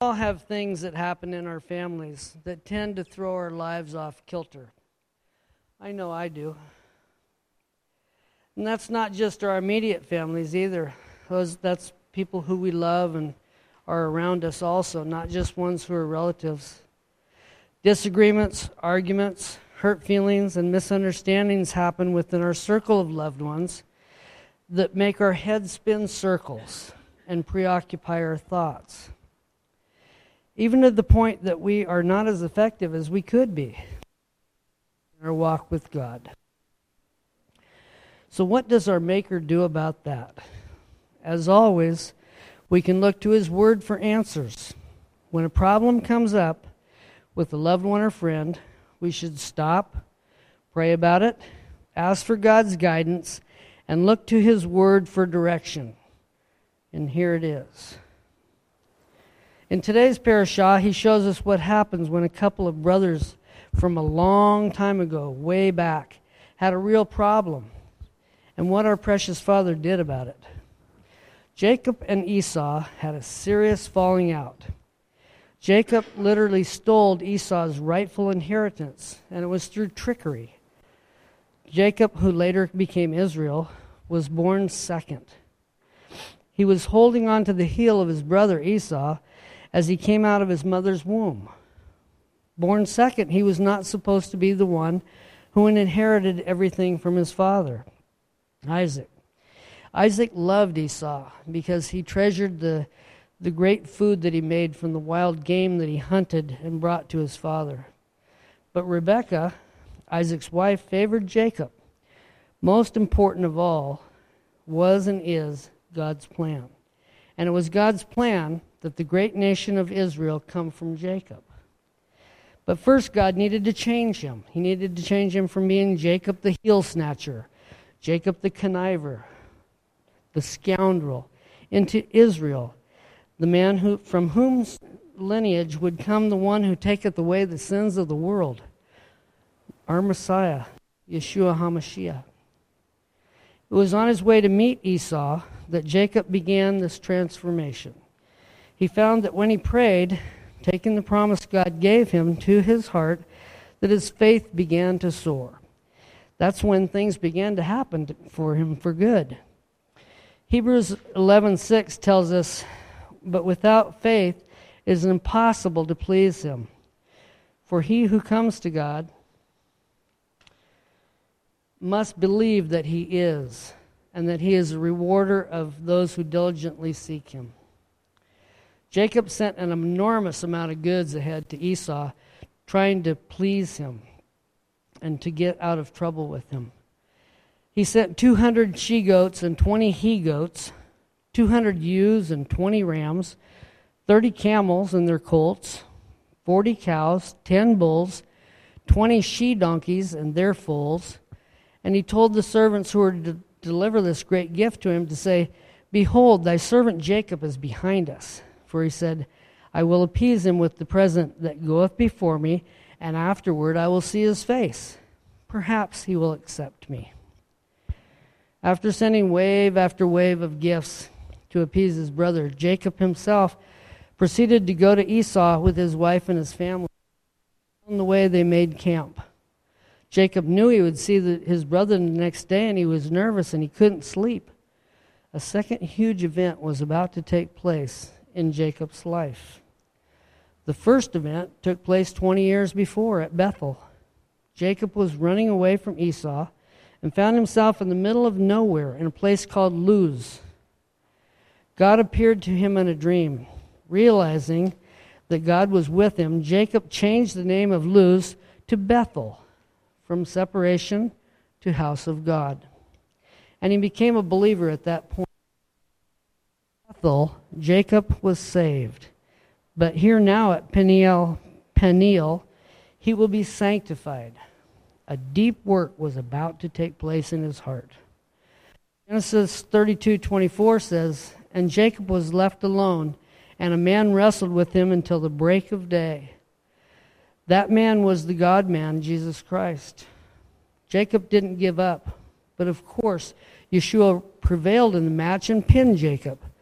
all have things that happen in our families that tend to throw our lives off kilter. I know I do. And that's not just our immediate families either. That's people who we love and are around us also, not just ones who are relatives. Disagreements, arguments, hurt feelings, and misunderstandings happen within our circle of loved ones that make our head spin circles and preoccupy our thoughts, even to the point that we are not as effective as we could be in our walk with God. So what does our Maker do about that? As always, we can look to His Word for answers. When a problem comes up with a loved one or friend, we should stop, pray about it, ask for God's guidance, and look to His Word for direction. And here it is. In today's parashah, he shows us what happens when a couple of brothers from a long time ago, way back, had a real problem, and what our precious Father did about it. Jacob and Esau had a serious falling out. Jacob literally stole Esau's rightful inheritance, and it was through trickery. Jacob, who later became Israel, was born second. He was holding on to the heel of his brother Esau as he came out of his mother's womb. Born second, he was not supposed to be the one who inherited everything from his father, Isaac. Isaac loved Esau because he treasured the great food that he made from the wild game that he hunted and brought to his father. But Rebekah, Isaac's wife, favored Jacob. Most important of all was and is God's plan. And it was God's plan that the great nation of Israel come from Jacob. But first, God needed to change him. He needed to change him from being Jacob the heel snatcher, Jacob the conniver, the scoundrel, into Israel, the man from whose lineage would come the one who taketh away the sins of the world, our Messiah, Yeshua HaMashiach. It was on his way to meet Esau that Jacob began this transformation. He found that when he prayed, taking the promise God gave him to his heart, that his faith began to soar. That's when things began to happen for him for good. Hebrews 11:6 tells us, "But without faith it is impossible to please him. For he who comes to God must believe that he is, and that he is a rewarder of those who diligently seek him." Jacob sent an enormous amount of goods ahead to Esau, trying to please him and to get out of trouble with him. He sent 200 she-goats and 20 he-goats, 200 ewes and 20 rams, 30 camels and their colts, 40 cows, 10 bulls, 20 she-donkeys and their foals. And he told the servants who were to deliver this great gift to him to say, "Behold, thy servant Jacob is behind us." For he said, "I will appease him with the present that goeth before me, and afterward I will see his face. Perhaps he will accept me." After sending wave after wave of gifts to appease his brother, Jacob himself proceeded to go to Esau with his wife and his family. On the way they made camp. Jacob knew he would see his brother the next day, and he was nervous and he couldn't sleep. A second huge event was about to take place in Jacob's life. The first event took place 20 years before at Bethel. Jacob was running away from Esau and found himself in the middle of nowhere in a place called Luz. God appeared to him in a dream. Realizing that God was with him, Jacob changed the name of Luz to Bethel, from separation to house of God. And he became a believer at that point. Bethel, Jacob was saved. But here now at Peniel, he will be sanctified. A deep work was about to take place in his heart. Genesis 32:24 says, "And Jacob was left alone, and a man wrestled with him until the break of day." That man was the God-man, Jesus Christ. Jacob didn't give up, but of course, Yeshua prevailed in the match and pinned Jacob.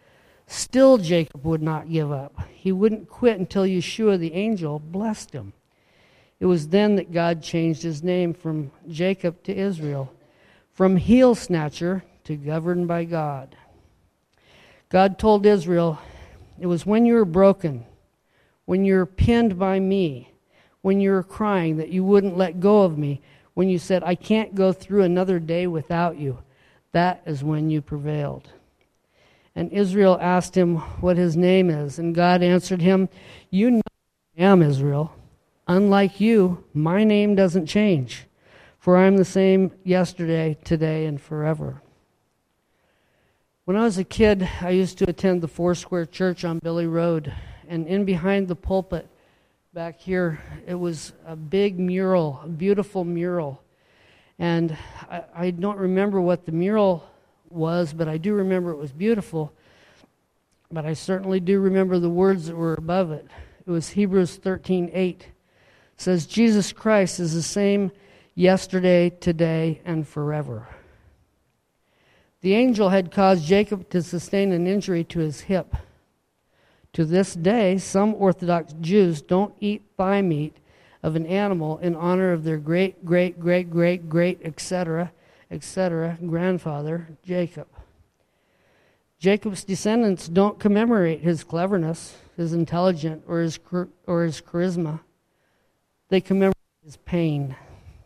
Still, Jacob would not give up. He wouldn't quit until Yeshua the angel blessed him. It was then that God changed his name from Jacob to Israel, from heel snatcher to governed by God. God told Israel, it was when you were broken, when you were pinned by me, when you were crying that you wouldn't let go of me, when you said, I can't go through another day without you. That is when you prevailed. And Israel asked him what his name is, and God answered him, you know I am Israel. Unlike you, my name doesn't change, for I am the same yesterday, today, and forever. When I was a kid, I used to attend the Foursquare Church on Billy Road, and in behind the pulpit back here, it was a big mural, a beautiful mural. And I don't remember what the mural was, but I do remember it was beautiful. But I certainly do remember the words that were above it. It was Hebrews 13:8. It says, Jesus Christ is the same yesterday, today, and forever. The angel had caused Jacob to sustain an injury to his hip. To this day, some Orthodox Jews don't eat thigh meat of an animal in honor of their great, great, great, great, great, etc., grandfather, Jacob. Jacob's descendants don't commemorate his cleverness, his intelligence, or his charisma. They commemorate his pain.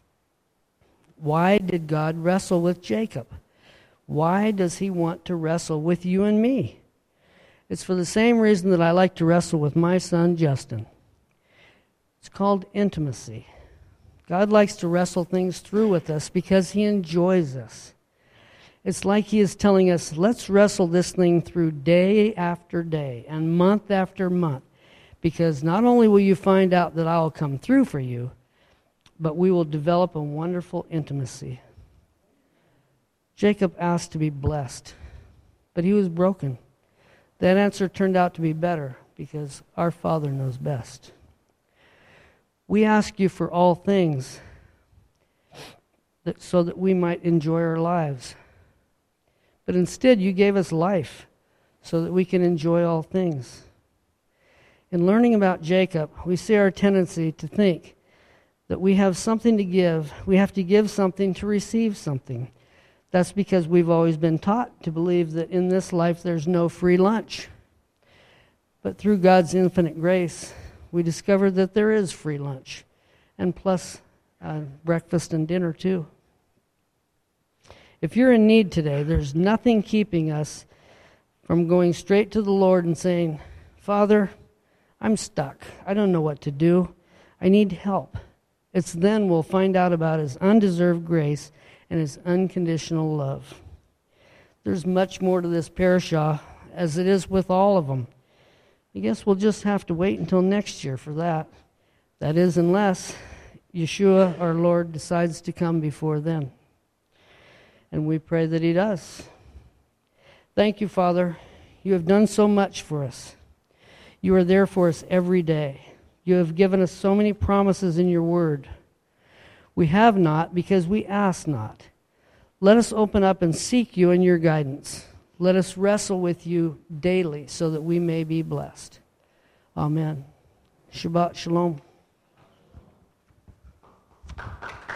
Why did God wrestle with Jacob? Why does he want to wrestle with you and me? It's for the same reason that I like to wrestle with my son, Justin. It's called intimacy. God likes to wrestle things through with us because he enjoys us. It's like he is telling us, let's wrestle this thing through day after day and month after month, because not only will you find out that I will come through for you, but we will develop a wonderful intimacy. Jacob asked to be blessed, but he was broken. That answer turned out to be better because our Father knows best. We ask you for all things so that we might enjoy our lives. But instead, you gave us life so that we can enjoy all things. In learning about Jacob, we see our tendency to think that we have something to give. We have to give something to receive something. That's because we've always been taught to believe that in this life there's no free lunch. But through God's infinite grace, we discovered that there is free lunch, and plus breakfast and dinner too. If you're in need today, there's nothing keeping us from going straight to the Lord and saying, Father, I'm stuck. I don't know what to do. I need help. It's then we'll find out about his undeserved grace and his unconditional love. There's much more to this parashah, as it is with all of them. I guess we'll just have to wait until next year for that. That is, unless Yeshua, our Lord, decides to come before then. And we pray that he does. Thank you, Father. You have done so much for us. You are there for us every day. You have given us so many promises in your word. We have not because we ask not. Let us open up and seek you in your guidance. Let us wrestle with you daily so that we may be blessed. Amen. Shabbat Shalom.